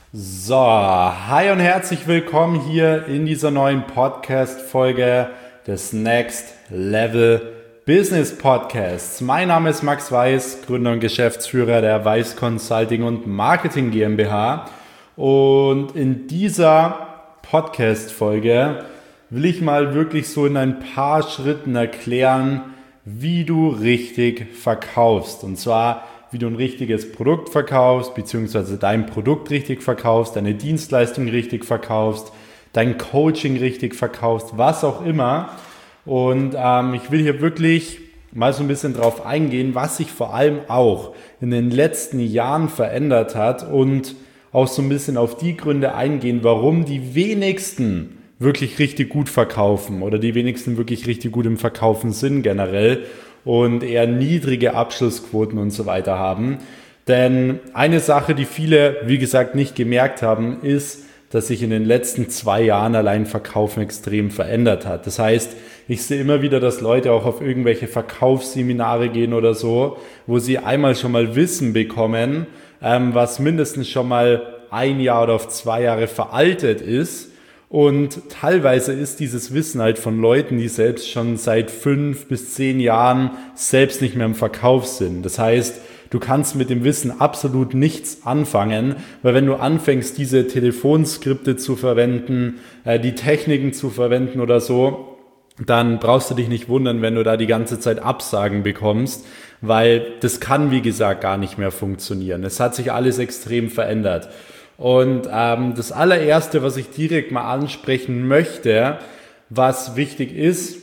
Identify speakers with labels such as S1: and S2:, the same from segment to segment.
S1: So, hi und herzlich willkommen hier in dieser neuen Podcast-Folge des Next Level Business Podcasts. Mein Name ist Max Weiß, Gründer und Geschäftsführer der Weiß Consulting und Marketing GmbH. Und in dieser Podcast-Folge will ich mal wirklich so in ein paar Schritten erklären, wie du richtig verkaufst. Und zwar, wie du ein richtiges Produkt verkaufst, beziehungsweise dein Produkt richtig verkaufst, deine Dienstleistung richtig verkaufst, dein Coaching richtig verkaufst, was auch immer. Und ich will hier wirklich mal so ein bisschen drauf eingehen, was sich vor allem auch in den letzten Jahren verändert hat und auch so ein bisschen auf die Gründe eingehen, warum die wenigsten wirklich richtig gut verkaufen oder die wenigsten wirklich richtig gut im Verkaufen sind generell und eher niedrige Abschlussquoten und so weiter haben. Denn eine Sache, die viele, wie gesagt, nicht gemerkt haben, ist, dass sich in den letzten 2 Jahren allein Verkaufen extrem verändert hat. Das heißt, ich sehe immer wieder, dass Leute auch auf irgendwelche Verkaufsseminare gehen oder so, wo sie einmal schon mal Wissen bekommen, was mindestens schon mal 1 Jahr oder auf 2 Jahre veraltet ist. Und teilweise ist dieses Wissen halt von Leuten, die selbst schon seit 5 bis 10 Jahren selbst nicht mehr im Verkauf sind. Das heißt, du kannst mit dem Wissen absolut nichts anfangen, weil wenn du anfängst, diese Telefonskripte zu verwenden, die Techniken zu verwenden oder so, dann brauchst du dich nicht wundern, wenn du da die ganze Zeit Absagen bekommst, weil das kann, wie gesagt, gar nicht mehr funktionieren. Es hat sich alles extrem verändert. Und das allererste, was ich direkt mal ansprechen möchte, was wichtig ist,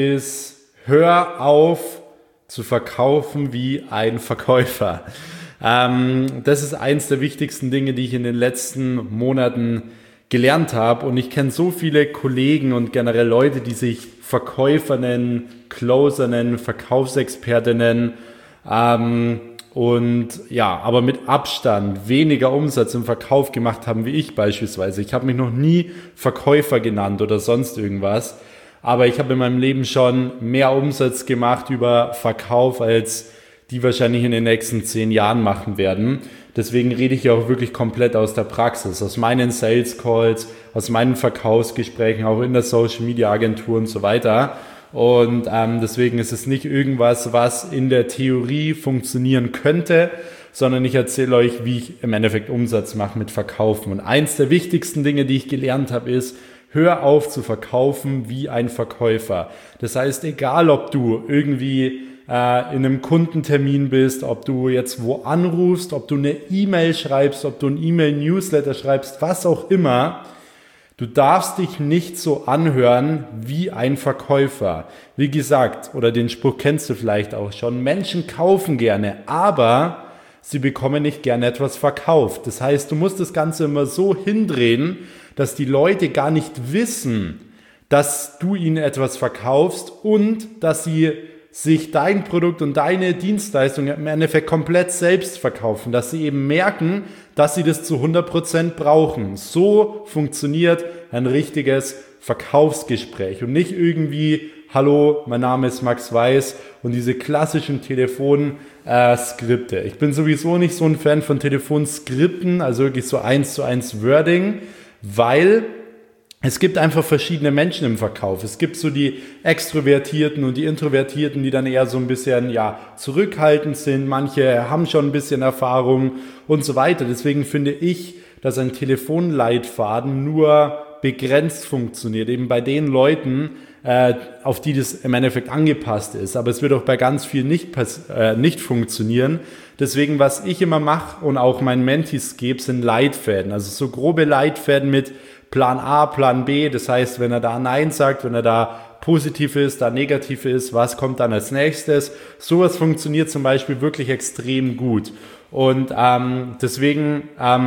S1: hör auf zu verkaufen wie ein Verkäufer. Das ist eins der wichtigsten Dinge, die ich in den letzten Monaten gelernt habe. Und ich kenne so viele Kollegen und generell Leute, die sich Verkäufer nennen, Closer nennen, Verkaufsexperte nennen, und ja, aber mit Abstand weniger Umsatz im Verkauf gemacht haben wie ich beispielsweise. Ich habe mich noch nie Verkäufer genannt oder sonst irgendwas, aber ich habe in meinem Leben schon mehr Umsatz gemacht über Verkauf, als die wahrscheinlich in den nächsten 10 Jahren machen werden. Deswegen rede ich ja auch wirklich komplett aus der Praxis, aus meinen Sales Calls, aus meinen Verkaufsgesprächen, auch in der Social Media Agentur und so weiter. Und deswegen ist es nicht irgendwas, was in der Theorie funktionieren könnte, sondern ich erzähle euch, wie ich im Endeffekt Umsatz mache mit Verkaufen. Und eins der wichtigsten Dinge, die ich gelernt habe, ist, hör auf zu verkaufen wie ein Verkäufer. Das heißt, egal ob du irgendwie in einem Kundentermin bist, ob du jetzt wo anrufst, ob du eine E-Mail schreibst, ob du ein E-Mail-Newsletter schreibst, was auch immer, du darfst dich nicht so anhören wie ein Verkäufer. Wie gesagt, oder den Spruch kennst du vielleicht auch schon, Menschen kaufen gerne, aber sie bekommen nicht gerne etwas verkauft. Das heißt, du musst das Ganze immer so hindrehen, dass die Leute gar nicht wissen, dass du ihnen etwas verkaufst und dass sie sich dein Produkt und deine Dienstleistung im Endeffekt komplett selbst verkaufen, dass sie eben merken, dass sie das zu 100% brauchen. So funktioniert ein richtiges Verkaufsgespräch und nicht irgendwie, hallo, mein Name ist Max Weiß und diese klassischen Telefonskripte. Ich bin sowieso nicht so ein Fan von Telefonskripten, also wirklich so 1:1 Wording, weil es gibt einfach verschiedene Menschen im Verkauf. Es gibt so die Extrovertierten und die Introvertierten, die dann eher so ein bisschen zurückhaltend sind. Manche haben schon ein bisschen Erfahrung und so weiter. Deswegen finde ich, dass ein Telefonleitfaden nur begrenzt funktioniert. Eben bei den Leuten, auf die das im Endeffekt angepasst ist. Aber es wird auch bei ganz vielen nicht funktionieren. Deswegen, was ich immer mache und auch meinen Mentees gebe, sind Leitfäden. Also so grobe Leitfäden mit Plan A, Plan B, das heißt, wenn er da Nein sagt, wenn er da positiv ist, da negativ ist, was kommt dann als nächstes? Sowas funktioniert zum Beispiel wirklich extrem gut. Und deswegen,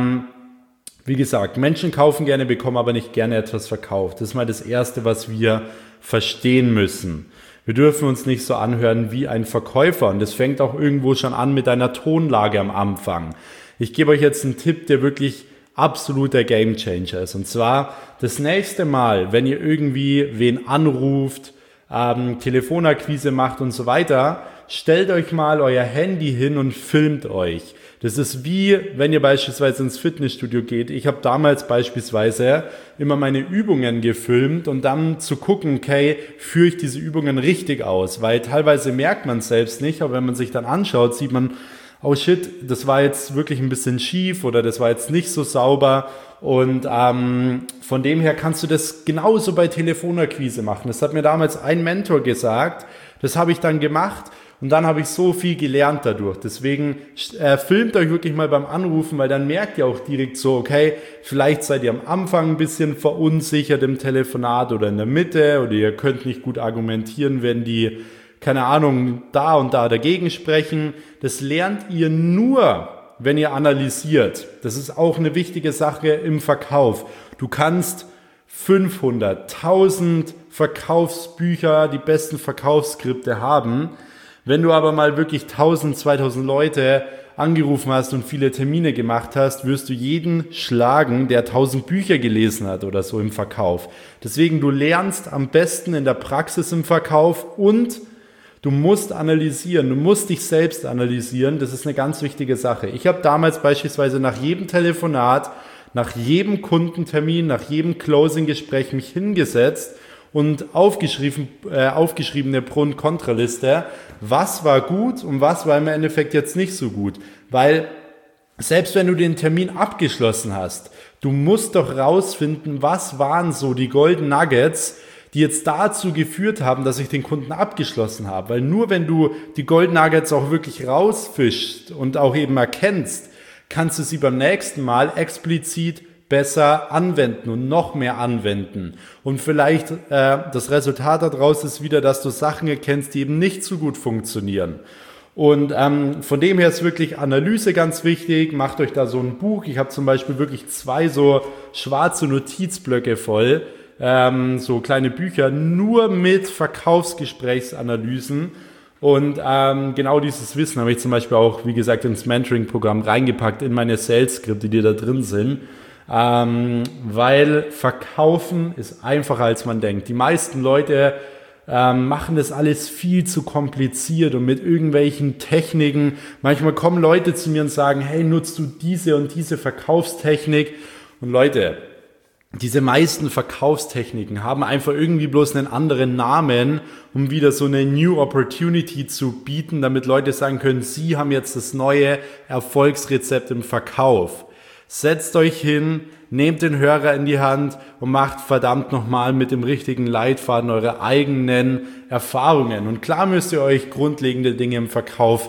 S1: wie gesagt, Menschen kaufen gerne, bekommen aber nicht gerne etwas verkauft. Das ist mal das Erste, was wir verstehen müssen. Wir dürfen uns nicht so anhören wie ein Verkäufer und das fängt auch irgendwo schon an mit einer Tonlage am Anfang. Ich gebe euch jetzt einen Tipp, der wirklich absoluter Gamechanger ist. Und zwar das nächste Mal, wenn ihr irgendwie wen anruft, Telefonakquise macht und so weiter, stellt euch mal euer Handy hin und filmt euch. Das ist wie, wenn ihr beispielsweise ins Fitnessstudio geht. Ich habe damals beispielsweise immer meine Übungen gefilmt und dann zu gucken, okay, führe ich diese Übungen richtig aus? Weil teilweise merkt man es selbst nicht, aber wenn man sich dann anschaut, sieht man, oh shit, das war jetzt wirklich ein bisschen schief oder das war jetzt nicht so sauber. Und von dem her kannst du das genauso bei Telefonakquise machen. Das hat mir damals ein Mentor gesagt, das habe ich dann gemacht. Und dann habe ich so viel gelernt dadurch. Deswegen filmt euch wirklich mal beim Anrufen, weil dann merkt ihr auch direkt so, okay, vielleicht seid ihr am Anfang ein bisschen verunsichert im Telefonat oder in der Mitte oder ihr könnt nicht gut argumentieren, wenn die, keine Ahnung, da und da dagegen sprechen. Das lernt ihr nur, wenn ihr analysiert. Das ist auch eine wichtige Sache im Verkauf. Du kannst 500, 1000 Verkaufsbücher, die besten Verkaufsskripte haben. Wenn du aber mal wirklich 1000, 2000 Leute angerufen hast und viele Termine gemacht hast, wirst du jeden schlagen, der 1000 Bücher gelesen hat oder so im Verkauf. Deswegen, du lernst am besten in der Praxis im Verkauf und du musst analysieren, du musst dich selbst analysieren. Das ist eine ganz wichtige Sache. Ich habe damals beispielsweise nach jedem Telefonat, nach jedem Kundentermin, nach jedem Closing-Gespräch mich hingesetzt und aufgeschriebene Pro- und Kontraliste, was war gut und was war im Endeffekt jetzt nicht so gut. Weil selbst wenn du den Termin abgeschlossen hast, du musst doch rausfinden, was waren so die Golden Nuggets, die jetzt dazu geführt haben, dass ich den Kunden abgeschlossen habe. Weil nur wenn du die Golden Nuggets auch wirklich rausfischst und auch eben erkennst, kannst du sie beim nächsten Mal explizit besser anwenden und noch mehr anwenden. Und vielleicht das Resultat daraus ist wieder, dass du Sachen erkennst, die eben nicht so gut funktionieren. Und von dem her ist wirklich Analyse ganz wichtig. Macht euch da so ein Buch. Ich habe zum Beispiel wirklich 2 so schwarze Notizblöcke voll, so kleine Bücher, nur mit Verkaufsgesprächsanalysen. Und genau dieses Wissen habe ich zum Beispiel auch, wie gesagt, ins Mentoring-Programm reingepackt, in meine Sales-Skripte, die da drin sind. Weil Verkaufen ist einfacher, als man denkt. Die meisten Leute machen das alles viel zu kompliziert und mit irgendwelchen Techniken. Manchmal kommen Leute zu mir und sagen, hey, nutzt du diese und diese Verkaufstechnik? Und Leute, diese meisten Verkaufstechniken haben einfach irgendwie bloß einen anderen Namen, um wieder so eine New Opportunity zu bieten, damit Leute sagen können, sie haben jetzt das neue Erfolgsrezept im Verkauf. Setzt euch hin, nehmt den Hörer in die Hand und macht verdammt nochmal mit dem richtigen Leitfaden eure eigenen Erfahrungen. Und klar müsst ihr euch grundlegende Dinge im Verkauf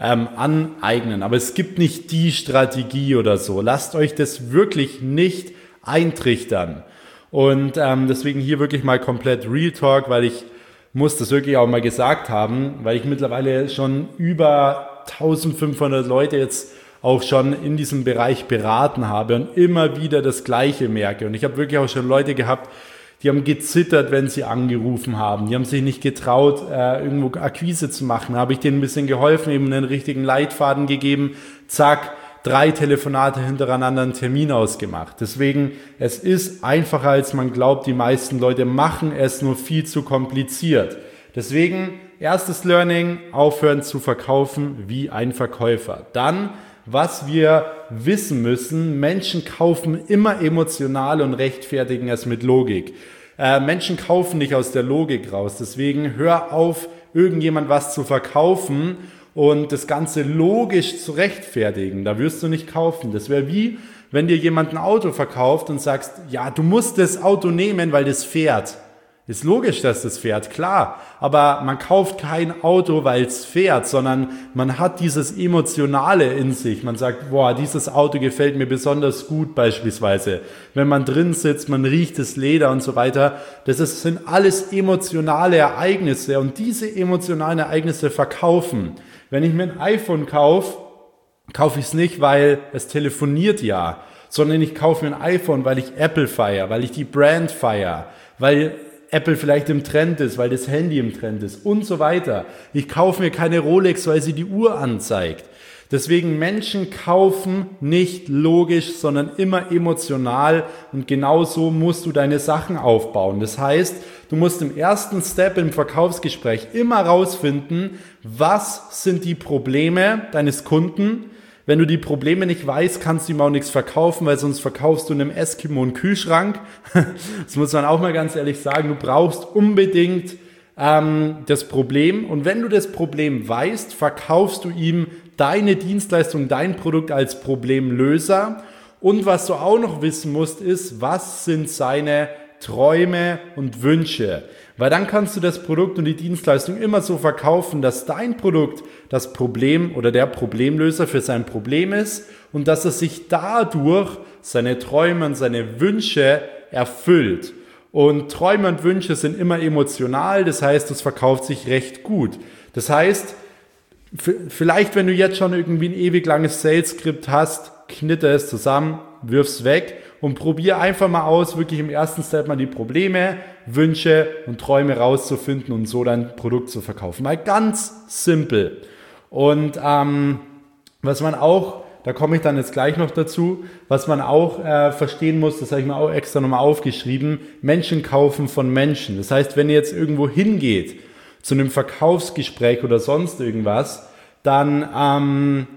S1: aneignen, aber es gibt nicht die Strategie oder so. Lasst euch das wirklich nicht eintrichtern. Und deswegen hier wirklich mal komplett Real Talk, weil ich muss das wirklich auch mal gesagt haben, weil ich mittlerweile schon über 1500 Leute jetzt auch schon in diesem Bereich beraten habe und immer wieder das Gleiche merke. Und ich habe wirklich auch schon Leute gehabt, die haben gezittert, wenn sie angerufen haben. Die haben sich nicht getraut, irgendwo Akquise zu machen. Da habe ich denen ein bisschen geholfen, eben einen richtigen Leitfaden gegeben. Zack, 3 Telefonate hintereinander einen Termin ausgemacht. Deswegen, es ist einfacher, als man glaubt. Die meisten Leute machen es nur viel zu kompliziert. Deswegen, erstes Learning, aufhören zu verkaufen wie ein Verkäufer. Dann, was wir wissen müssen, Menschen kaufen immer emotional und rechtfertigen es mit Logik. Menschen kaufen nicht aus der Logik raus. Deswegen hör auf, irgendjemand was zu verkaufen und das Ganze logisch zu rechtfertigen. Da wirst du nicht kaufen. Das wäre wie, wenn dir jemand ein Auto verkauft und sagst, ja, du musst das Auto nehmen, weil das fährt. Ist logisch, dass das fährt, klar. Aber man kauft kein Auto, weil es fährt, sondern man hat dieses Emotionale in sich. Man sagt, boah, dieses Auto gefällt mir besonders gut beispielsweise. Wenn man drin sitzt, man riecht das Leder und so weiter. Sind alles emotionale Ereignisse und diese emotionalen Ereignisse verkaufen. Wenn ich mir ein iPhone kaufe, kaufe ich es nicht, weil es telefoniert ja, sondern ich kaufe mir ein iPhone, weil ich Apple feiere, weil ich die Brand feiere, weil Apple vielleicht im Trend ist, weil das Handy im Trend ist und so weiter. Ich kaufe mir keine Rolex, weil sie die Uhr anzeigt. Deswegen Menschen kaufen nicht logisch, sondern immer emotional und genauso musst du deine Sachen aufbauen. Das heißt, du musst im ersten Step im Verkaufsgespräch immer rausfinden, was sind die Probleme deines Kunden. Wenn du die Probleme nicht weißt, kannst du ihm auch nichts verkaufen, weil sonst verkaufst du einem Eskimo einen Kühlschrank. Das muss man auch mal ganz ehrlich sagen. Du brauchst unbedingt das Problem und wenn du das Problem weißt, verkaufst du ihm deine Dienstleistung, dein Produkt als Problemlöser. Und was du auch noch wissen musst, ist, was sind seine Träume und Wünsche. Weil dann kannst du das Produkt und die Dienstleistung immer so verkaufen, dass dein Produkt das Problem oder der Problemlöser für sein Problem ist und dass er sich dadurch seine Träume und seine Wünsche erfüllt. Und Träume und Wünsche sind immer emotional, das heißt, es verkauft sich recht gut. Das heißt, vielleicht, wenn du jetzt schon irgendwie ein ewig langes Sales-Skript hast, knitte es zusammen, wirf es weg und probier einfach mal aus, wirklich im ersten Step mal die Probleme, Wünsche und Träume rauszufinden und so dein Produkt zu verkaufen. Mal ganz simpel. Und was man auch, da komme ich dann jetzt gleich noch dazu, was man auch verstehen muss, das habe ich mir auch extra nochmal aufgeschrieben, Menschen kaufen von Menschen. Das heißt, wenn ihr jetzt irgendwo hingeht, zu einem Verkaufsgespräch oder sonst irgendwas, dann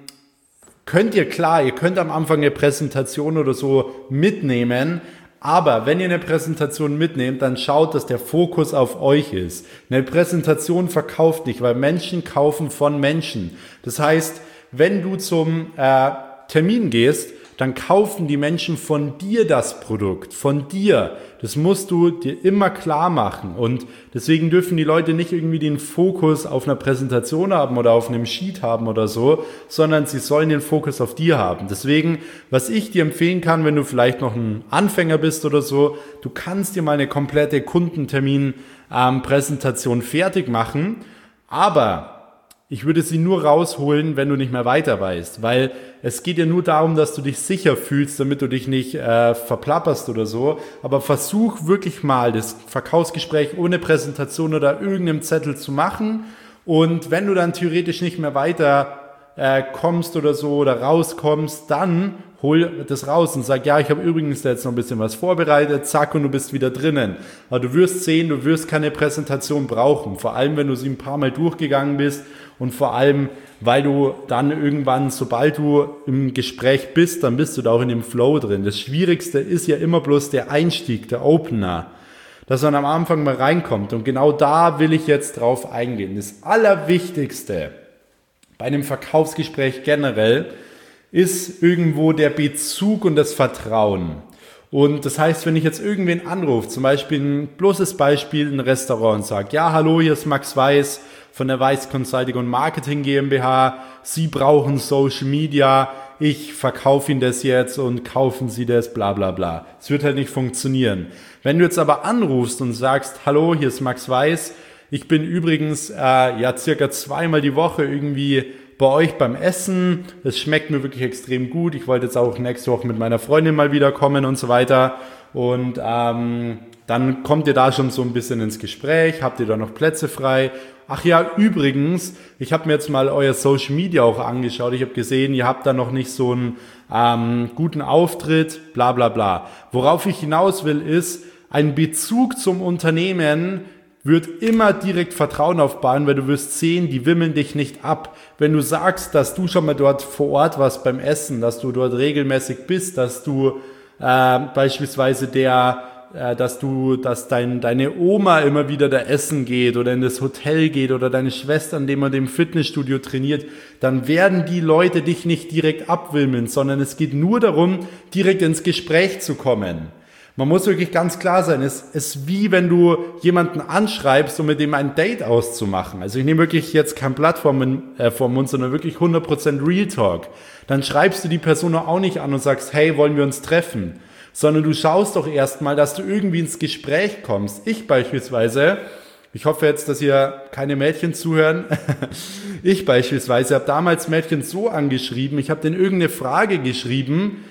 S1: ihr könnt am Anfang eine Präsentation oder so mitnehmen, aber wenn ihr eine Präsentation mitnehmt, dann schaut, dass der Fokus auf euch ist. Eine Präsentation verkauft nicht, weil Menschen kaufen von Menschen. Das heißt, wenn du zum Termin gehst, dann kaufen die Menschen von dir das Produkt, von dir. Das musst du dir immer klar machen und deswegen dürfen die Leute nicht irgendwie den Fokus auf einer Präsentation haben oder auf einem Sheet haben oder so, sondern sie sollen den Fokus auf dir haben. Deswegen, was ich dir empfehlen kann, wenn du vielleicht noch ein Anfänger bist oder so, du kannst dir mal eine komplette Kundentermin-Präsentation fertig machen, aber ich würde sie nur rausholen, wenn du nicht mehr weiter weißt, weil es geht ja nur darum, dass du dich sicher fühlst, damit du dich nicht verplapperst oder so. Aber versuch wirklich mal das Verkaufsgespräch ohne Präsentation oder irgendeinem Zettel zu machen. Und wenn du dann theoretisch nicht mehr weiter kommst oder so oder rauskommst, dann hol das raus und sag, ja, ich habe übrigens jetzt noch ein bisschen was vorbereitet, zack, und du bist wieder drinnen. Aber du wirst sehen, du wirst keine Präsentation brauchen, vor allem, wenn du sie ein paar Mal durchgegangen bist und vor allem, weil du dann irgendwann, sobald du im Gespräch bist, dann bist du da auch in dem Flow drin. Das Schwierigste ist ja immer bloß der Einstieg, der Opener, dass man am Anfang mal reinkommt und genau da will ich jetzt drauf eingehen. Das Allerwichtigste bei einem Verkaufsgespräch generell ist irgendwo der Bezug und das Vertrauen. Und das heißt, wenn ich jetzt irgendwen anrufe, zum Beispiel ein bloßes Beispiel, ein Restaurant und sage, ja, hallo, hier ist Max Weiß von der Weiß Consulting und Marketing GmbH. Sie brauchen Social Media. Ich verkaufe Ihnen das jetzt und kaufen Sie das, bla bla bla. Es wird halt nicht funktionieren. Wenn du jetzt aber anrufst und sagst, hallo, hier ist Max Weiß. Ich bin übrigens circa 2-mal die Woche irgendwie bei euch beim Essen. Es schmeckt mir wirklich extrem gut. Ich wollte jetzt auch nächste Woche mit meiner Freundin mal wieder kommen und so weiter. Und dann kommt ihr da schon so ein bisschen ins Gespräch. Habt ihr da noch Plätze frei? Ach ja, übrigens, ich habe mir jetzt mal euer Social Media auch angeschaut. Ich habe gesehen, ihr habt da noch nicht so einen guten Auftritt, bla bla bla. Worauf ich hinaus will, ist, ein Bezug zum Unternehmen wird immer direkt Vertrauen aufbauen, weil du wirst sehen, die wimmeln dich nicht ab. Wenn du sagst, dass du schon mal dort vor Ort warst beim Essen, dass du dort regelmäßig bist, dass du beispielsweise dass deine Oma immer wieder da essen geht oder in das Hotel geht oder deine Schwester, an dem man dem Fitnessstudio trainiert, dann werden die Leute dich nicht direkt abwimmeln, sondern es geht nur darum, direkt ins Gespräch zu kommen. Man muss wirklich ganz klar sein, es ist wie wenn du jemanden anschreibst, um mit dem ein Date auszumachen. Also ich nehme wirklich jetzt kein Blatt vom Mund, sondern wirklich 100% Real Talk. Dann schreibst du die Person auch nicht an und sagst, hey, wollen wir uns treffen? Sondern du schaust doch erstmal, dass du irgendwie ins Gespräch kommst. Ich beispielsweise, ich hoffe jetzt, dass ihr keine Mädchen zuhören, ich beispielsweise habe damals Mädchen so angeschrieben, ich habe denen irgendeine Frage geschrieben,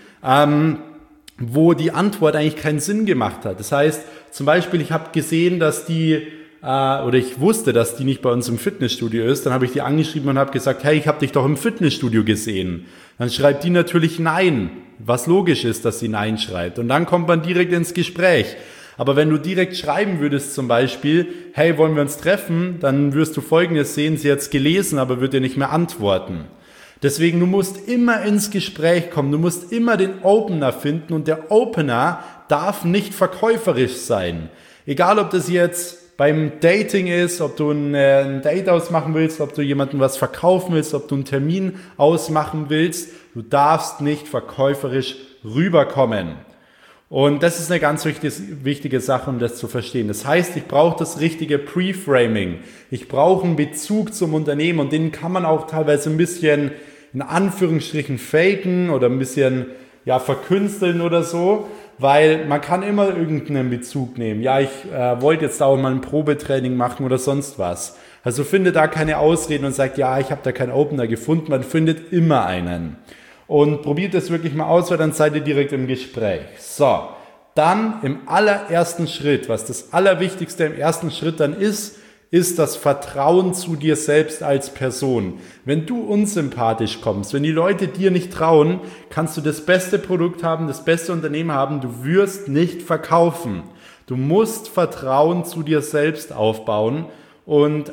S1: wo die Antwort eigentlich keinen Sinn gemacht hat. Das heißt, zum Beispiel, ich habe gesehen, dass die oder ich wusste, dass die nicht bei uns im Fitnessstudio ist, dann habe ich die angeschrieben und habe gesagt, hey, ich habe dich doch im Fitnessstudio gesehen. Dann schreibt die natürlich nein, was logisch ist, dass sie nein schreibt. Und dann kommt man direkt ins Gespräch. Aber wenn du direkt schreiben würdest zum Beispiel, hey, wollen wir uns treffen, dann wirst du Folgendes sehen, sie hat es gelesen, aber wird dir nicht mehr antworten. Deswegen, du musst immer ins Gespräch kommen, du musst immer den Opener finden und der Opener darf nicht verkäuferisch sein. Egal, ob das jetzt beim Dating ist, ob du ein Date ausmachen willst, ob du jemandem was verkaufen willst, ob du einen Termin ausmachen willst, du darfst nicht verkäuferisch rüberkommen. Und das ist eine ganz wichtige Sache, um das zu verstehen. Das heißt, ich brauche das richtige Pre-Framing. Ich brauche einen Bezug zum Unternehmen und den kann man auch teilweise ein bisschen in Anführungsstrichen faken oder ein bisschen verkünsteln oder so, weil man kann immer irgendeinen Bezug nehmen. Ja, ich wollte jetzt auch mal ein Probetraining machen oder sonst was. Also finde da keine Ausreden und sagt, ja, ich habe da keinen Opener gefunden. Man findet immer einen. Und probiert das wirklich mal aus, weil dann seid ihr direkt im Gespräch. So, dann im allerersten Schritt, was das Allerwichtigste im ersten Schritt dann ist das Vertrauen zu dir selbst als Person. Wenn du unsympathisch kommst, wenn die Leute dir nicht trauen, kannst du das beste Produkt haben, das beste Unternehmen haben, du wirst nicht verkaufen. Du musst Vertrauen zu dir selbst aufbauen und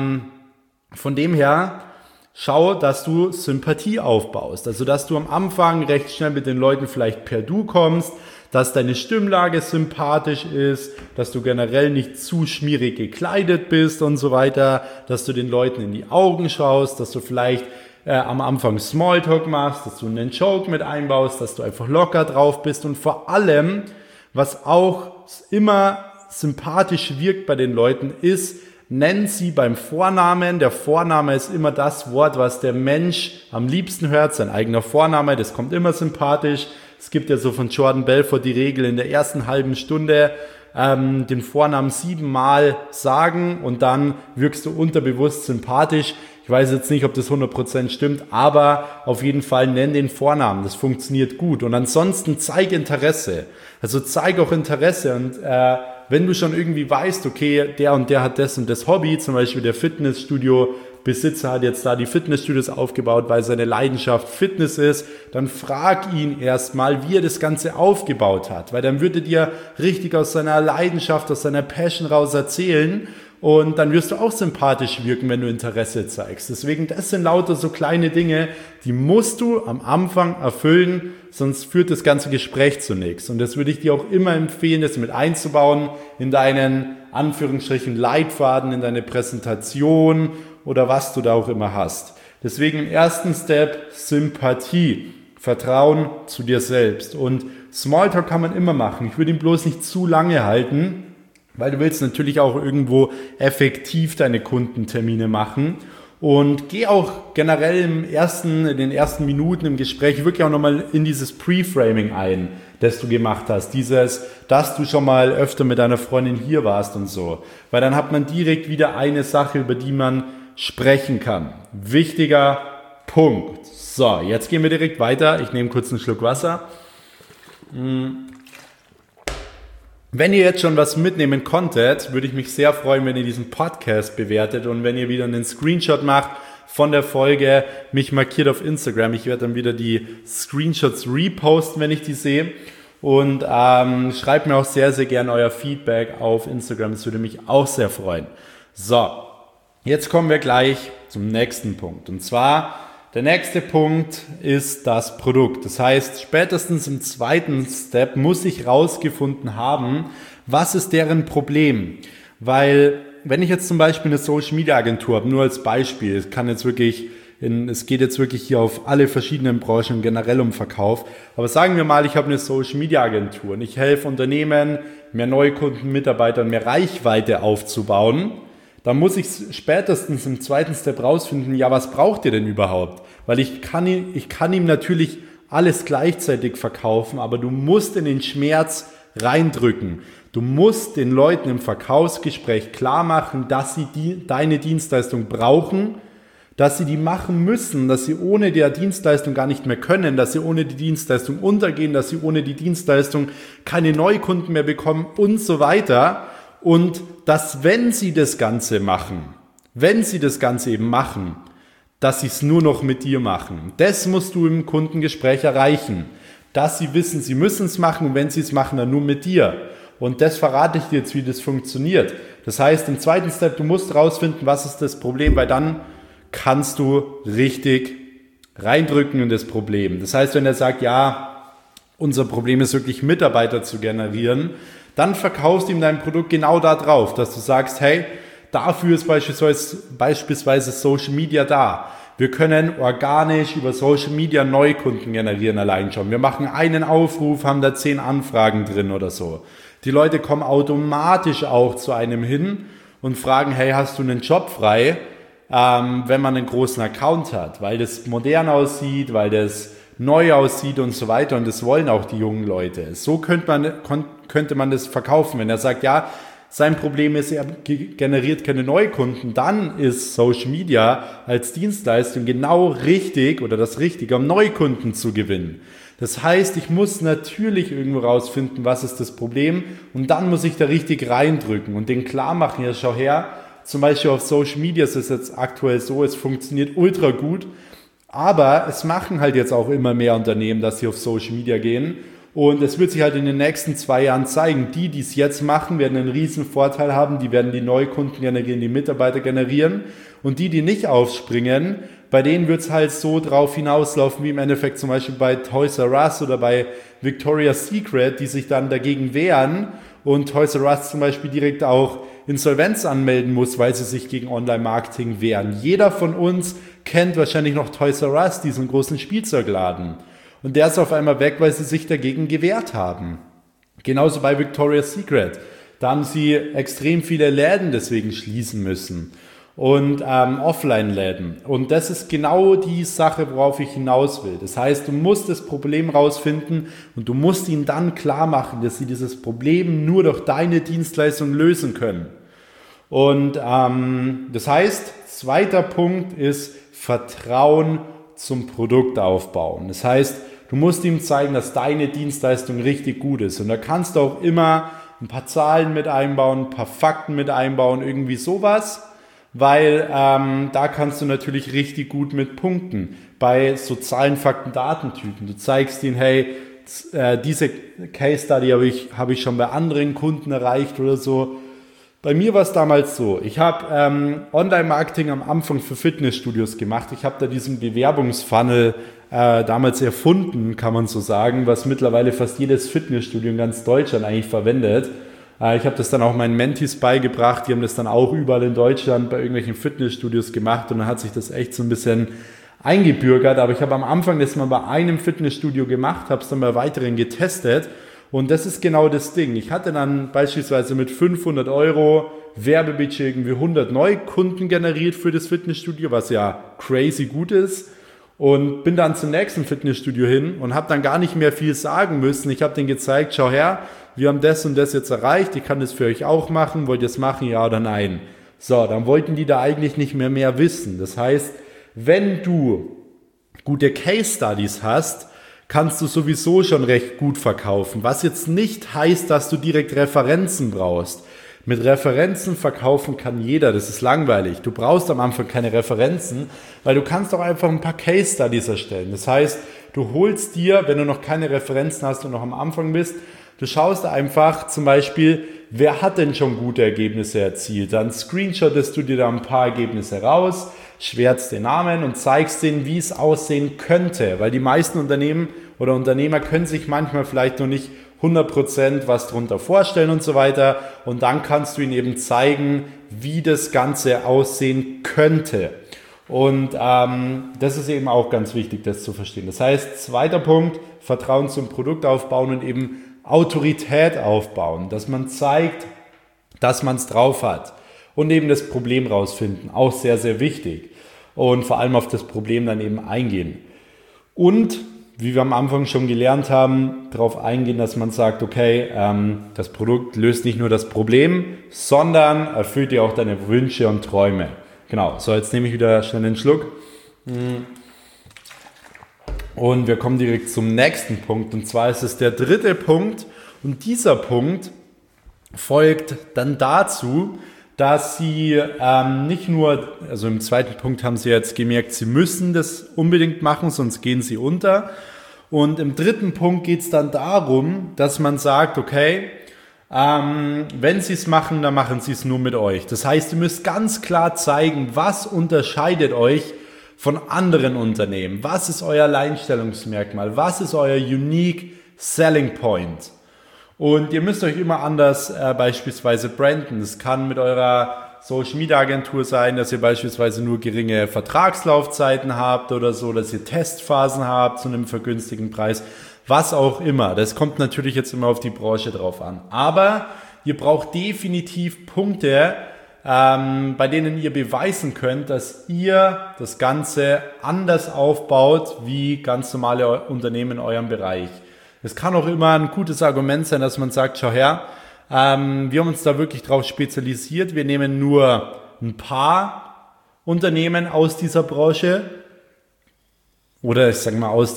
S1: von dem her schau, dass du Sympathie aufbaust, also dass du am Anfang recht schnell mit den Leuten vielleicht per Du kommst, dass deine Stimmlage sympathisch ist, dass du generell nicht zu schmierig gekleidet bist und so weiter, dass du den Leuten in die Augen schaust, dass du vielleicht am Anfang Smalltalk machst, dass du einen Joke mit einbaust, dass du einfach locker drauf bist und vor allem, was auch immer sympathisch wirkt bei den Leuten ist, nenn sie beim Vornamen. Der Vorname ist immer das Wort, was der Mensch am liebsten hört. Sein eigener Vorname, das kommt immer sympathisch. Es gibt ja so von Jordan Belfort die Regel, in der ersten halben Stunde den Vornamen 7-mal sagen und dann wirkst du unterbewusst sympathisch. Ich weiß jetzt nicht, ob das 100% stimmt, aber auf jeden Fall nenn den Vornamen. Das funktioniert gut. Und ansonsten zeig Interesse. Also zeig auch Interesse und wenn du schon irgendwie weißt, okay, der und der hat das und das Hobby, zum Beispiel der Fitnessstudio-Besitzer hat jetzt da die Fitnessstudios aufgebaut, weil seine Leidenschaft Fitness ist, dann frag ihn erstmal, wie er das Ganze aufgebaut hat, weil dann würde er dir richtig aus seiner Leidenschaft, aus seiner Passion raus erzählen und dann wirst du auch sympathisch wirken, wenn du Interesse zeigst. Deswegen, das sind lauter so kleine Dinge, die musst du am Anfang erfüllen, sonst führt das ganze Gespräch zu nichts. Und das würde ich dir auch immer empfehlen, das mit einzubauen in deinen, Anführungsstrichen, Leitfaden, in deine Präsentation oder was du da auch immer hast. Deswegen im ersten Step Sympathie, Vertrauen zu dir selbst. Und Smalltalk kann man immer machen. Ich würde ihn bloß nicht zu lange halten, weil du willst natürlich auch irgendwo effektiv deine Kundentermine machen. Und geh auch generell in den ersten Minuten im Gespräch wirklich auch nochmal in dieses Pre-Framing ein, das du gemacht hast. Dass du schon mal öfter mit deiner Freundin hier warst und so. Weil dann hat man direkt wieder eine Sache, über die man sprechen kann. Wichtiger Punkt. So, jetzt gehen wir direkt weiter. Ich nehme kurz einen Schluck Wasser. Wenn ihr jetzt schon was mitnehmen konntet, würde ich mich sehr freuen, wenn ihr diesen Podcast bewertet und wenn ihr wieder einen Screenshot macht von der Folge, mich markiert auf Instagram. Ich werde dann wieder die Screenshots reposten, wenn ich die sehe. Und schreibt mir auch sehr, sehr gerne euer Feedback auf Instagram. Das würde mich auch sehr freuen. So, jetzt kommen wir gleich zum nächsten Punkt. Und zwar, der nächste Punkt ist das Produkt. Das heißt, spätestens im zweiten Step muss ich rausgefunden haben, was ist deren Problem. Weil, wenn ich jetzt zum Beispiel eine Social Media Agentur habe, nur als Beispiel, es geht jetzt wirklich hier auf alle verschiedenen Branchen generell um Verkauf. Aber sagen wir mal, ich habe eine Social Media Agentur und ich helfe Unternehmen, mehr Neukunden, Mitarbeitern, mehr Reichweite aufzubauen. Dann muss ich spätestens im zweiten Step rausfinden, ja, was braucht ihr denn überhaupt? Weil ich kann ihm natürlich alles gleichzeitig verkaufen, aber du musst in den Schmerz reindrücken. Du musst den Leuten im Verkaufsgespräch klar machen, dass sie deine Dienstleistung brauchen, dass sie die machen müssen, dass sie ohne die Dienstleistung gar nicht mehr können, dass sie ohne die Dienstleistung untergehen, dass sie ohne die Dienstleistung keine Neukunden mehr bekommen und so weiter. und dass wenn sie das Ganze eben machen, dass sie es nur noch mit dir machen. Das musst du im Kundengespräch erreichen, dass sie wissen, sie müssen es machen und wenn sie es machen, dann nur mit dir. Und das verrate ich dir jetzt, wie das funktioniert. Das heißt, im zweiten Step, du musst rausfinden, was ist das Problem, weil dann kannst du richtig reindrücken in das Problem. Das heißt, wenn er sagt, ja, unser Problem ist wirklich Mitarbeiter zu generieren, dann verkaufst du ihm dein Produkt genau da drauf, dass du sagst, hey, dafür ist beispielsweise Social Media da. Wir können organisch über Social Media Neukunden generieren allein schon. Wir machen einen Aufruf, haben da 10 Anfragen drin oder so. Die Leute kommen automatisch auch zu einem hin und fragen, hey, hast du einen Job frei, wenn man einen großen Account hat, weil das modern aussieht, weil das neu aussieht und so weiter und das wollen auch die jungen Leute. So könnte man das verkaufen, wenn er sagt, ja, sein Problem ist, er generiert keine Neukunden, dann ist Social Media als Dienstleistung genau richtig oder das Richtige, um Neukunden zu gewinnen. Das heißt, ich muss natürlich irgendwo rausfinden, was ist das Problem und dann muss ich da richtig reindrücken und den klar machen, ja schau her, zum Beispiel auf Social Media ist es jetzt aktuell so, es funktioniert ultra gut, aber es machen halt jetzt auch immer mehr Unternehmen, dass sie auf Social Media gehen. Und es wird sich halt in den nächsten 2 Jahren zeigen, die es jetzt machen, werden einen riesen Vorteil haben, die werden die Neukunden generieren, die Mitarbeiter generieren und die nicht aufspringen, bei denen wird es halt so drauf hinauslaufen, wie im Endeffekt zum Beispiel bei Toys R Us oder bei Victoria's Secret, die sich dann dagegen wehren und Toys R Us zum Beispiel direkt auch Insolvenz anmelden muss, weil sie sich gegen Online-Marketing wehren. Jeder von uns kennt wahrscheinlich noch Toys R Us, diesen großen Spielzeugladen. Und der ist auf einmal weg, weil sie sich dagegen gewehrt haben. Genauso bei Victoria's Secret. Da haben sie extrem viele Läden deswegen schließen müssen. Und Offline-Läden. Und das ist genau die Sache, worauf ich hinaus will. Das heißt, du musst das Problem rausfinden und du musst ihnen dann klar machen, dass sie dieses Problem nur durch deine Dienstleistung lösen können. Und das heißt, zweiter Punkt ist Vertrauen zum Produkt aufbauen. Das heißt, du musst ihm zeigen, dass deine Dienstleistung richtig gut ist. Und da kannst du auch immer ein paar Zahlen mit einbauen, ein paar Fakten mit einbauen, irgendwie sowas, weil da kannst du natürlich richtig gut mit punkten. Bei so Zahlen, Fakten, Datentypen. Du zeigst ihnen, hey, diese Case Study habe ich schon bei anderen Kunden erreicht oder so. Bei mir war es damals so, ich habe Online-Marketing am Anfang für Fitnessstudios gemacht. Ich habe da diesen Bewerbungsfunnel damals erfunden, kann man so sagen, was mittlerweile fast jedes Fitnessstudio in ganz Deutschland eigentlich verwendet. Ich habe das dann auch meinen Mentees beigebracht, die haben das dann auch überall in Deutschland bei irgendwelchen Fitnessstudios gemacht und dann hat sich das echt so ein bisschen eingebürgert. Aber ich habe am Anfang das mal bei einem Fitnessstudio gemacht, habe es dann bei weiteren getestet. Und das ist genau das Ding. Ich hatte dann beispielsweise mit 500 € Werbebudget irgendwie 100 Neukunden generiert für das Fitnessstudio, was ja crazy gut ist. Und bin dann zum nächsten Fitnessstudio hin und habe dann gar nicht mehr viel sagen müssen. Ich habe denen gezeigt, schau her, wir haben das und das jetzt erreicht, ich kann das für euch auch machen, wollt ihr es machen, ja oder nein? So, dann wollten die da eigentlich nicht mehr wissen. Das heißt, wenn du gute Case Studies hast, kannst du sowieso schon recht gut verkaufen. Was jetzt nicht heißt, dass du direkt Referenzen brauchst. Mit Referenzen verkaufen kann jeder, das ist langweilig. Du brauchst am Anfang keine Referenzen, weil du kannst auch einfach ein paar Case Studies erstellen. Das heißt, du holst dir, wenn du noch keine Referenzen hast und noch am Anfang bist, du schaust einfach zum Beispiel, wer hat denn schon gute Ergebnisse erzielt? Dann screenshottest du dir da ein paar Ergebnisse raus, schwärzt den Namen und zeigst denen, wie es aussehen könnte. Weil die meisten Unternehmen oder Unternehmer können sich manchmal vielleicht noch nicht 100% was drunter vorstellen und so weiter. Und dann kannst du ihnen eben zeigen, wie das Ganze aussehen könnte. Und das ist eben auch ganz wichtig, das zu verstehen. Das heißt, zweiter Punkt, Vertrauen zum Produkt aufbauen und eben Autorität aufbauen, dass man zeigt, dass man es drauf hat. Und eben das Problem rausfinden, auch sehr, sehr wichtig. Und vor allem auf das Problem dann eben eingehen. Und wie wir am Anfang schon gelernt haben, darauf eingehen, dass man sagt, okay, das Produkt löst nicht nur das Problem, sondern erfüllt dir auch deine Wünsche und Träume. Genau, so jetzt nehme ich wieder schnell einen Schluck. Und wir kommen direkt zum nächsten Punkt. Und zwar ist es der dritte Punkt. Und dieser Punkt folgt dann dazu, dass sie nicht nur, also im zweiten Punkt haben sie jetzt gemerkt, sie müssen das unbedingt machen, sonst gehen sie unter. Und im dritten Punkt geht es dann darum, dass man sagt, okay, wenn sie es machen, dann machen sie es nur mit euch. Das heißt, ihr müsst ganz klar zeigen, was unterscheidet euch von anderen Unternehmen. Was ist euer Alleinstellungsmerkmal? Was ist euer Unique Selling Point? Und ihr müsst euch immer anders beispielsweise branden. Das kann mit eurer Social Media Agentur sein, dass ihr beispielsweise nur geringe Vertragslaufzeiten habt oder so, dass ihr Testphasen habt zu einem vergünstigten Preis. Was auch immer. Das kommt natürlich jetzt immer auf die Branche drauf an. Aber ihr braucht definitiv Punkte, bei denen ihr beweisen könnt, dass ihr das Ganze anders aufbaut wie ganz normale Unternehmen in eurem Bereich. Es kann auch immer ein gutes Argument sein, dass man sagt, schau her, wir haben uns da wirklich drauf spezialisiert. Wir nehmen nur ein paar Unternehmen aus dieser Branche oder ich sage mal aus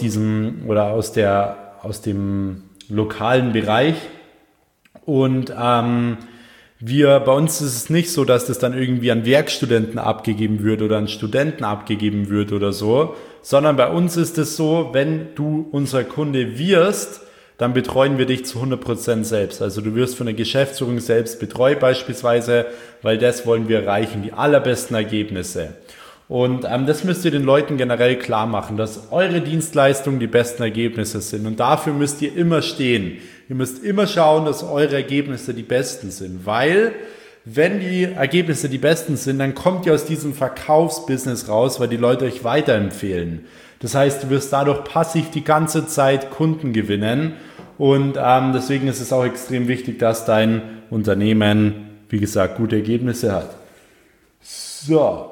S1: dem lokalen Bereich. Und bei uns ist es nicht so, dass das dann irgendwie an Werkstudenten abgegeben wird oder an Studenten abgegeben wird oder so, sondern bei uns ist es so, wenn du unser Kunde wirst, dann betreuen wir dich zu 100% selbst. Also du wirst von der Geschäftsführung selbst betreut beispielsweise, weil das wollen wir erreichen, die allerbesten Ergebnisse. Und das müsst ihr den Leuten generell klar machen, dass eure Dienstleistungen die besten Ergebnisse sind. Und dafür müsst ihr immer stehen. Ihr müsst immer schauen, dass eure Ergebnisse die besten sind. Weil, wenn die Ergebnisse die besten sind, dann kommt ihr aus diesem Verkaufsbusiness raus, weil die Leute euch weiterempfehlen. Das heißt, du wirst dadurch passiv die ganze Zeit Kunden gewinnen. Und deswegen ist es auch extrem wichtig, dass dein Unternehmen, wie gesagt, gute Ergebnisse hat. So.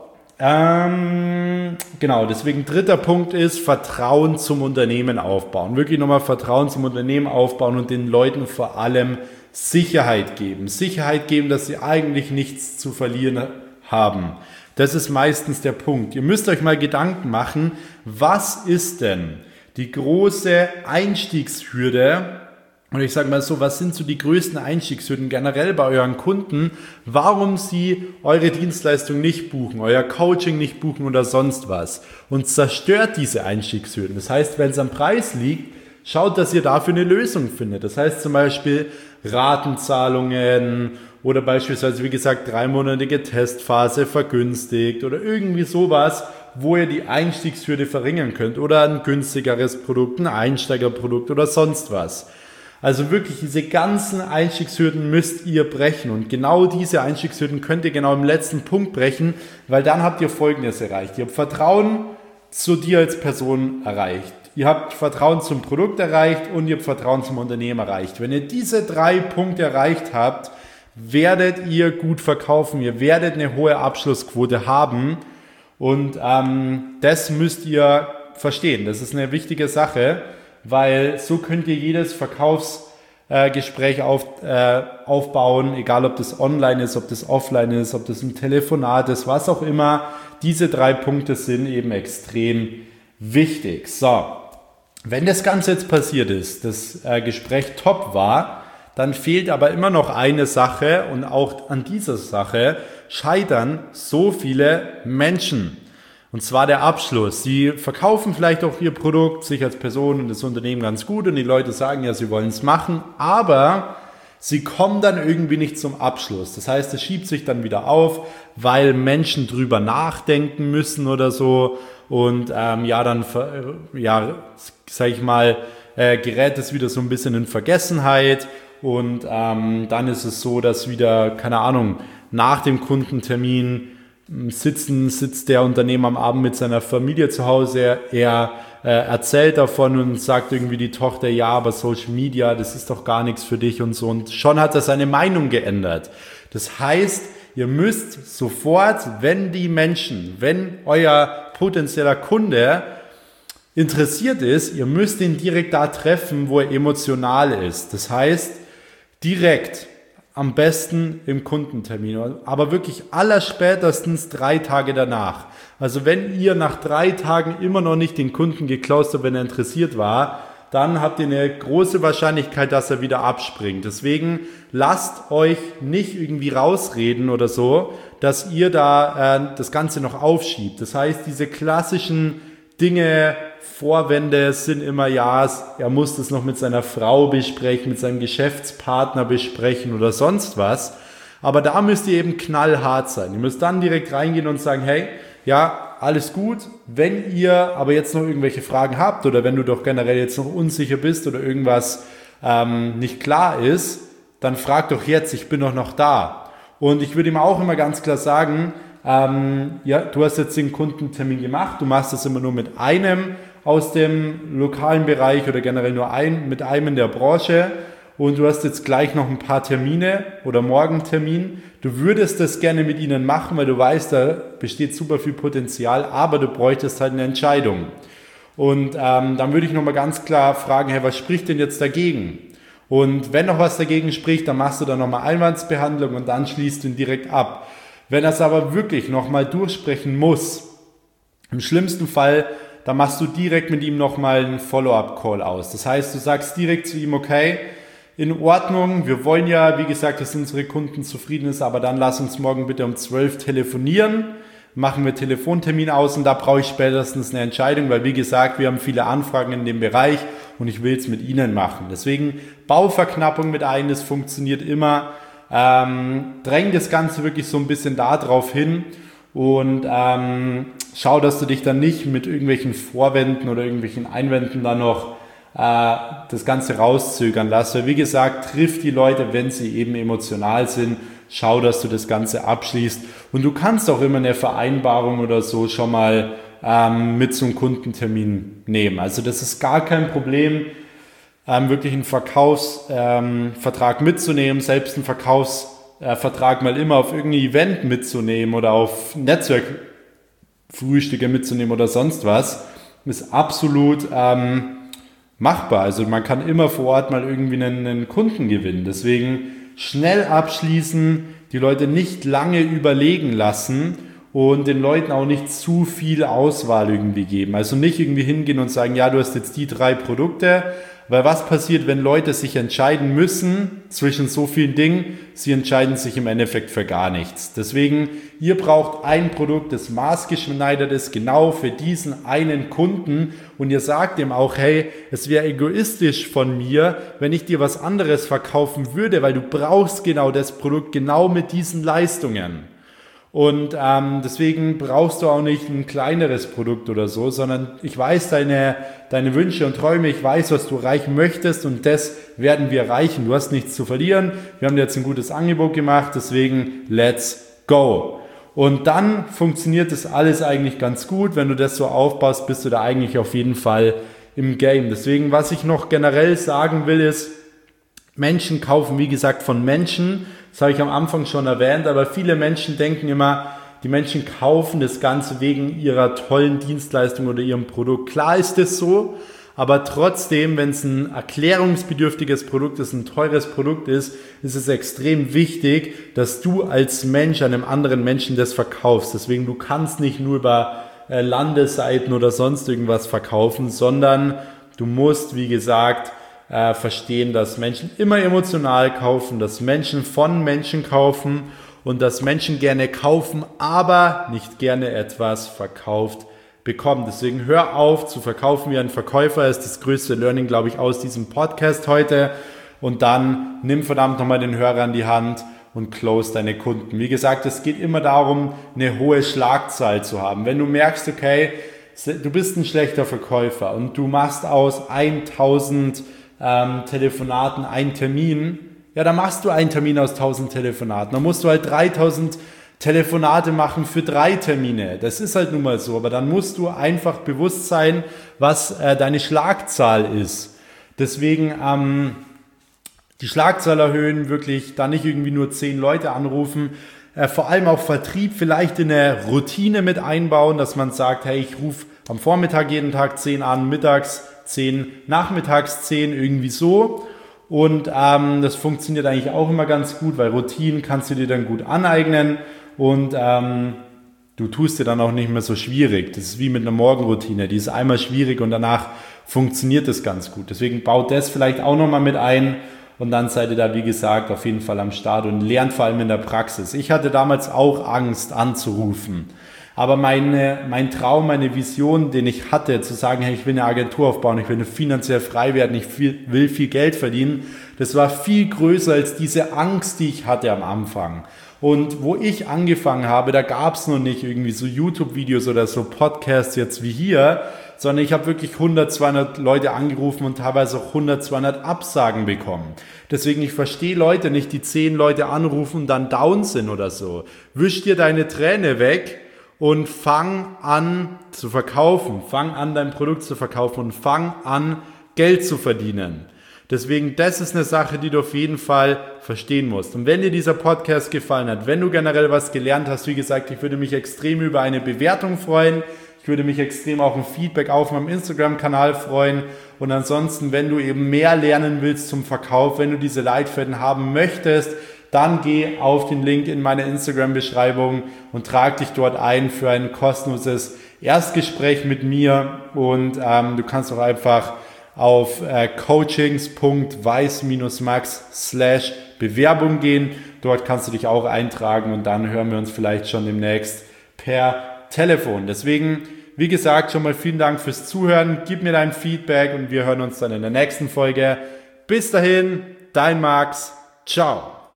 S1: Genau, deswegen dritter Punkt ist Vertrauen zum Unternehmen aufbauen. Wirklich nochmal Vertrauen zum Unternehmen aufbauen und den Leuten vor allem Sicherheit geben. Sicherheit geben, dass sie eigentlich nichts zu verlieren haben. Das ist meistens der Punkt. Ihr müsst euch mal Gedanken machen, was ist denn die große Einstiegshürde? Und ich sage mal so, was sind so die größten Einstiegshürden generell bei euren Kunden, warum sie eure Dienstleistung nicht buchen, euer Coaching nicht buchen oder sonst was und zerstört diese Einstiegshürden. Das heißt, wenn es am Preis liegt, schaut, dass ihr dafür eine Lösung findet. Das heißt zum Beispiel Ratenzahlungen oder beispielsweise, wie gesagt, 3-monatige Testphase vergünstigt oder irgendwie sowas, wo ihr die Einstiegshürde verringern könnt oder ein günstigeres Produkt, ein Einsteigerprodukt oder sonst was. Also wirklich diese ganzen Einstiegshürden müsst ihr brechen und genau diese Einstiegshürden könnt ihr genau im letzten Punkt brechen, weil dann habt ihr Folgendes erreicht. Ihr habt Vertrauen zu dir als Person erreicht. Ihr habt Vertrauen zum Produkt erreicht und ihr habt Vertrauen zum Unternehmen erreicht. Wenn ihr diese 3 Punkte erreicht habt, werdet ihr gut verkaufen. Ihr werdet eine hohe Abschlussquote haben und das müsst ihr verstehen. Das ist eine wichtige Sache. Weil so könnt ihr jedes Verkaufsgespräch aufbauen, egal ob das online ist, ob das offline ist, ob das ein Telefonat ist, was auch immer. Diese 3 Punkte sind eben extrem wichtig. So, wenn das Ganze jetzt passiert ist, das Gespräch top war, dann fehlt aber immer noch eine Sache und auch an dieser Sache scheitern so viele Menschen. Und zwar der Abschluss. Sie verkaufen vielleicht auch ihr Produkt, sich als Person und das Unternehmen ganz gut und die Leute sagen ja, sie wollen es machen, aber sie kommen dann irgendwie nicht zum Abschluss. Das heißt, es schiebt sich dann wieder auf, weil Menschen drüber nachdenken müssen oder so und sag ich mal, gerät es wieder so ein bisschen in Vergessenheit und dann ist es so, dass wieder, keine Ahnung, nach dem Kundentermin sitzt der Unternehmer am Abend mit seiner Familie zu Hause, er erzählt davon und sagt irgendwie die Tochter, ja, aber Social Media, das ist doch gar nichts für dich und so und schon hat er seine Meinung geändert. Das heißt, ihr müsst sofort, wenn euer potenzieller Kunde interessiert ist, ihr müsst ihn direkt da treffen, wo er emotional ist. Das heißt, direkt. Am besten im Kundentermin, aber wirklich allerspätestens 3 Tage danach. Also wenn ihr nach 3 Tagen immer noch nicht den Kunden geclosed habt, wenn er interessiert war, dann habt ihr eine große Wahrscheinlichkeit, dass er wieder abspringt. Deswegen lasst euch nicht irgendwie rausreden oder so, dass ihr da das Ganze noch aufschiebt. Das heißt, diese klassischen Dinge, Vorwände sind immer, ja, er muss das noch mit seiner Frau besprechen, mit seinem Geschäftspartner besprechen oder sonst was. Aber da müsst ihr eben knallhart sein. Ihr müsst dann direkt reingehen und sagen, hey, ja, alles gut. Wenn ihr aber jetzt noch irgendwelche Fragen habt oder wenn du doch generell jetzt noch unsicher bist oder irgendwas nicht klar ist, dann frag doch jetzt, ich bin doch noch da. Und ich würde ihm auch immer ganz klar sagen, ja, du hast jetzt den Kundentermin gemacht, du machst das immer nur mit einem aus dem lokalen Bereich oder generell nur mit einem in der Branche. Und du hast jetzt gleich noch ein paar Termine oder morgen einen Termin. Du würdest das gerne mit ihnen machen, weil du weißt, da besteht super viel Potenzial, aber du bräuchtest halt eine Entscheidung. Und dann würde ich nochmal ganz klar fragen, hey, was spricht denn jetzt dagegen? Und wenn noch was dagegen spricht, dann machst du dann nochmal Einwandsbehandlung und dann schließt du ihn direkt ab. Wenn er es aber wirklich nochmal durchsprechen muss, im schlimmsten Fall, dann machst du direkt mit ihm nochmal einen Follow-up-Call aus. Das heißt, du sagst direkt zu ihm, okay, in Ordnung, wir wollen ja, wie gesagt, dass unsere Kunden zufrieden sind, aber dann lass uns morgen bitte um 12 telefonieren, machen wir Telefontermin aus und da brauche ich spätestens eine Entscheidung, weil wie gesagt, wir haben viele Anfragen in dem Bereich und ich will es mit Ihnen machen. Deswegen Bauverknappung mit ein, das funktioniert immer. Dräng das Ganze wirklich so ein bisschen da drauf hin und schau, dass du dich dann nicht mit irgendwelchen Vorwänden oder irgendwelchen Einwänden dann noch das Ganze rauszögern lässt. Weil wie gesagt, triff die Leute, wenn sie eben emotional sind. Schau, dass du das Ganze abschließt. Und du kannst auch immer eine Vereinbarung oder so schon mal mit zum Kundentermin nehmen. Also das ist gar kein Problem, wirklich einen Verkaufsvertrag mitzunehmen, selbst einen Verkaufsvertrag mal immer auf irgendein Event mitzunehmen oder auf Netzwerkfrühstücke mitzunehmen oder sonst was, ist absolut machbar. Also man kann immer vor Ort mal irgendwie einen Kunden gewinnen. Deswegen schnell abschließen, die Leute nicht lange überlegen lassen und den Leuten auch nicht zu viel Auswahl irgendwie geben. Also nicht irgendwie hingehen und sagen, ja, du hast jetzt die 3 Produkte, weil was passiert, wenn Leute sich entscheiden müssen zwischen so vielen Dingen? Sie entscheiden sich im Endeffekt für gar nichts. Deswegen, ihr braucht ein Produkt, das maßgeschneidert ist, genau für diesen einen Kunden und ihr sagt ihm auch, hey, es wäre egoistisch von mir, wenn ich dir was anderes verkaufen würde, weil du brauchst genau das Produkt, genau mit diesen Leistungen. Und deswegen brauchst du auch nicht ein kleineres Produkt oder so, sondern ich weiß deine Wünsche und Träume, ich weiß, was du erreichen möchtest und das werden wir erreichen. Du hast nichts zu verlieren, wir haben dir jetzt ein gutes Angebot gemacht, deswegen let's go. Und dann funktioniert das alles eigentlich ganz gut. Wenn du das so aufbaust, bist du da eigentlich auf jeden Fall im Game. Deswegen, was ich noch generell sagen will, ist, Menschen kaufen, wie gesagt, von Menschen. Das habe ich am Anfang schon erwähnt, aber viele Menschen denken immer, die Menschen kaufen das Ganze wegen ihrer tollen Dienstleistung oder ihrem Produkt. Klar ist das so, aber trotzdem, wenn es ein erklärungsbedürftiges Produkt ist, ein teures Produkt ist, ist es extrem wichtig, dass du als Mensch einem anderen Menschen das verkaufst. Deswegen, du kannst nicht nur über Landesseiten oder sonst irgendwas verkaufen, sondern du musst, wie gesagt, verstehen, dass Menschen immer emotional kaufen, dass Menschen von Menschen kaufen und dass Menschen gerne kaufen, aber nicht gerne etwas verkauft bekommen. Deswegen hör auf zu verkaufen wie ein Verkäufer, ist das größte Learning, glaube ich, aus diesem Podcast heute. Und dann nimm verdammt nochmal den Hörer in die Hand und close deine Kunden. Wie gesagt, es geht immer darum, eine hohe Schlagzahl zu haben. Wenn du merkst, okay, du bist ein schlechter Verkäufer und du machst aus 1000 Telefonaten einen Termin, ja, dann machst du einen Termin aus 1000 Telefonaten. Dann musst du halt 3000 Telefonate machen für 3 Termine. Das ist halt nun mal so. Aber dann musst du einfach bewusst sein, was deine Schlagzahl ist. Deswegen die Schlagzahl erhöhen, wirklich da nicht irgendwie nur 10 Leute anrufen. Vor allem auch Vertrieb vielleicht in eine Routine mit einbauen, dass man sagt, hey, ich rufe am Vormittag jeden Tag 10 an, mittags 10, nachmittags 10, irgendwie so. Und das funktioniert eigentlich auch immer ganz gut, weil Routinen kannst du dir dann gut aneignen. Und du tust dir dann auch nicht mehr so schwierig. Das ist wie mit einer Morgenroutine. Die ist einmal schwierig und danach funktioniert das ganz gut. Deswegen baut das vielleicht auch nochmal mit ein und dann seid ihr da, wie gesagt, auf jeden Fall am Start und lernt vor allem in der Praxis. Ich hatte damals auch Angst anzurufen. Aber mein Traum, meine Vision, den ich hatte, zu sagen, hey, ich will eine Agentur aufbauen, ich will finanziell frei werden, will viel Geld verdienen, das war viel größer als diese Angst, die ich hatte am Anfang. Und wo ich angefangen habe, da gab es noch nicht irgendwie so YouTube-Videos oder so Podcasts jetzt wie hier, sondern ich habe wirklich 100, 200 Leute angerufen und teilweise auch 100, 200 Absagen bekommen. Deswegen, ich verstehe Leute nicht, die 10 Leute anrufen und dann down sind oder so. Wisch dir deine Träne weg und fang an zu verkaufen. Fang an, dein Produkt zu verkaufen und fang an, Geld zu verdienen. Deswegen, das ist eine Sache, die du auf jeden Fall verstehen musst. Und wenn dir dieser Podcast gefallen hat, wenn du generell was gelernt hast, wie gesagt, ich würde mich extrem über eine Bewertung freuen. Ich würde mich extrem auch ein Feedback auf meinem Instagram-Kanal freuen. Und ansonsten, wenn du eben mehr lernen willst zum Verkauf, wenn du diese Leitfäden haben möchtest, dann geh auf den Link in meiner Instagram-Beschreibung und trag dich dort ein für ein kostenloses Erstgespräch mit mir. Und du kannst auch einfach auf coachings.weiß-max/Bewerbung gehen. Dort kannst du dich auch eintragen und dann hören wir uns vielleicht schon demnächst per Telefon. Deswegen, wie gesagt, schon mal vielen Dank fürs Zuhören. Gib mir dein Feedback und wir hören uns dann in der nächsten Folge. Bis dahin, dein Max. Ciao.